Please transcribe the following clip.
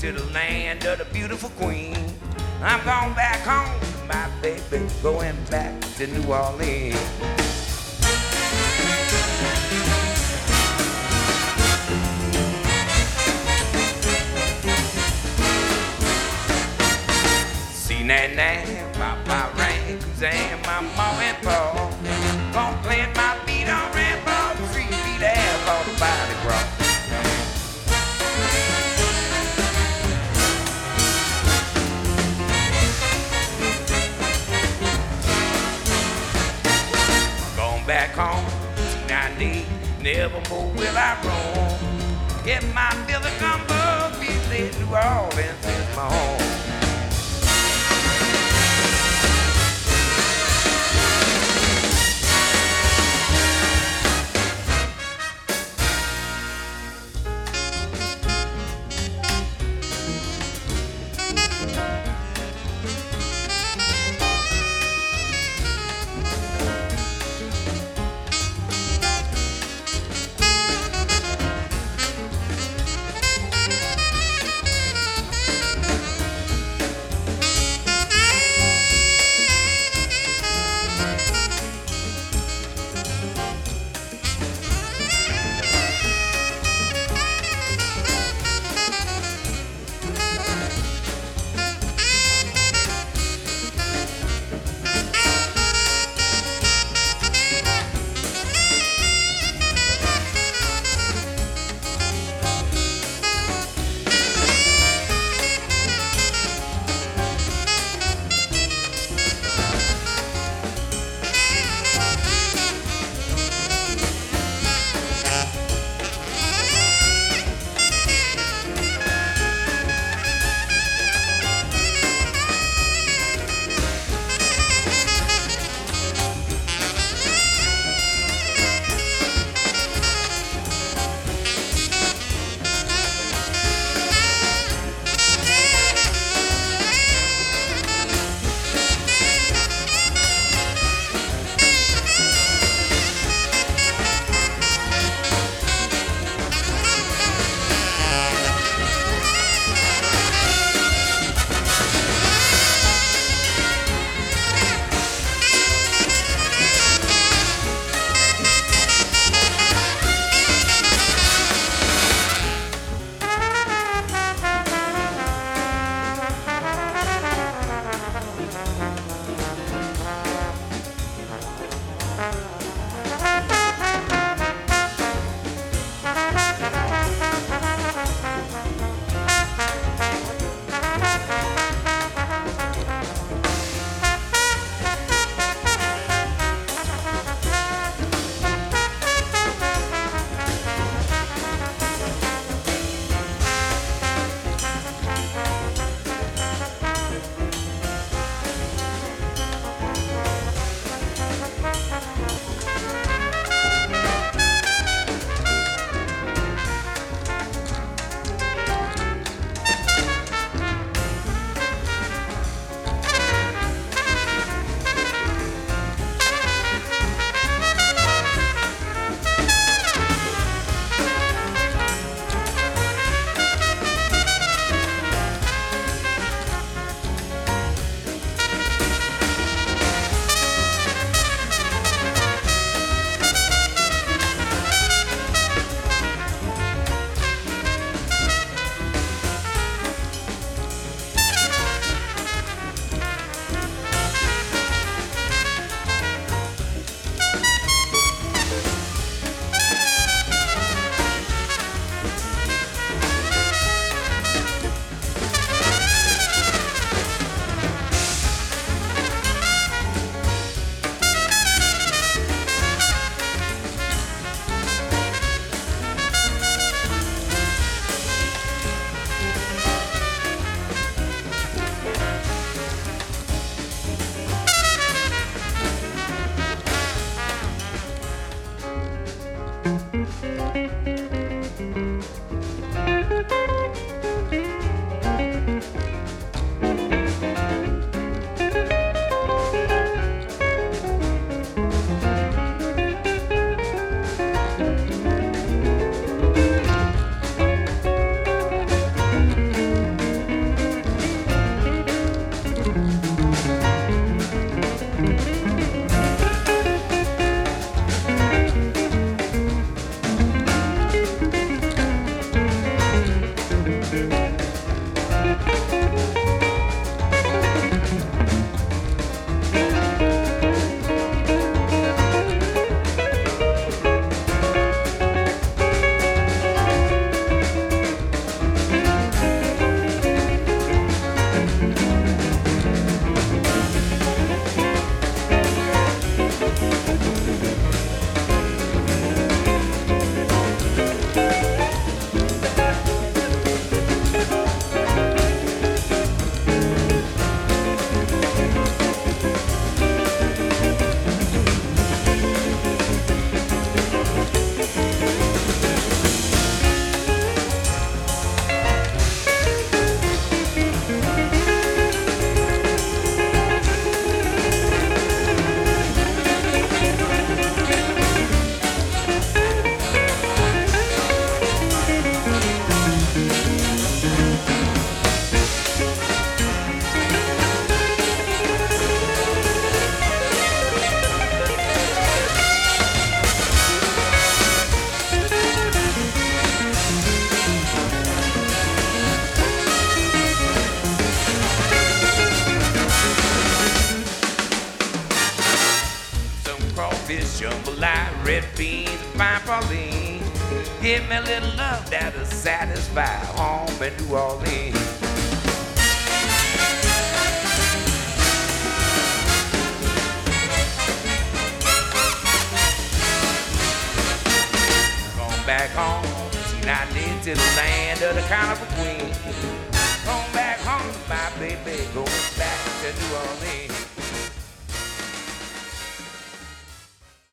to the land of the beautiful queen. I'm going back home to my baby, going back to New Orleans. See Nana, Papa Rings, and my mom and pa gonna plant my feet on Rambo, 3 feet out on the body cross. Back home, T90, never more will I roam. Get my Billy Gumbo, be in New Orleans is my home. Crawfish, jambalaya, red beans, and fine praline. Give me a little love that'll satisfy home in New Orleans. Going back home, see not to the land of the carnival queen. Going back home, my baby, going back to New Orleans.